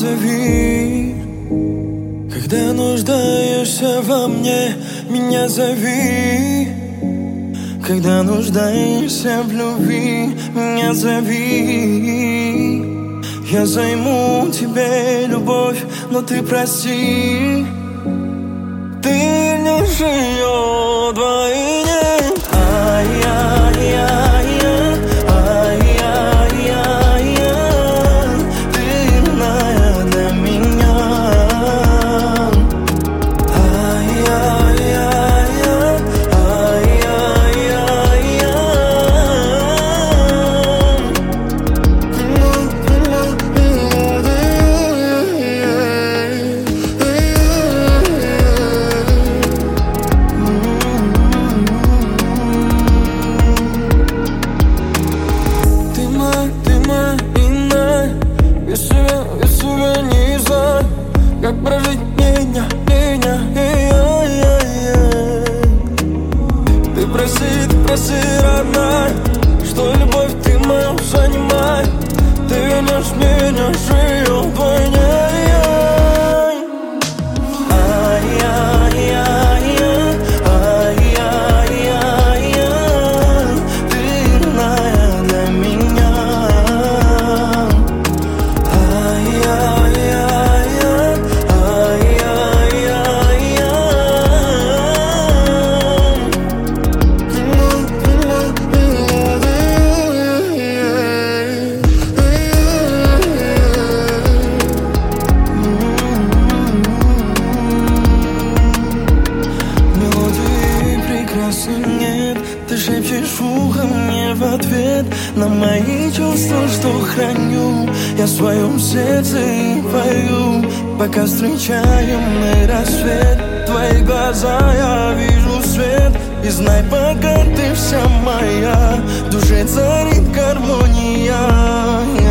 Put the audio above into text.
зови. Когда нуждаешься во мне, меня зови. Когда нуждаешься в любви, меня зови. Я займу тебе любовь, но ты прости, ты не живешь вдвойне. Как прожить меня. Ты проси, родная, что любовь ты мою занимай. Ты вернешь меня, живу вдвойне. Нет, ты шепчешь в ухо мне в ответ на мои чувства, что храню я в своем сердце и пою. Пока встречаем мы рассвет, в твои глаза я вижу свет. И знай, пока ты вся моя, в душе царит гармония.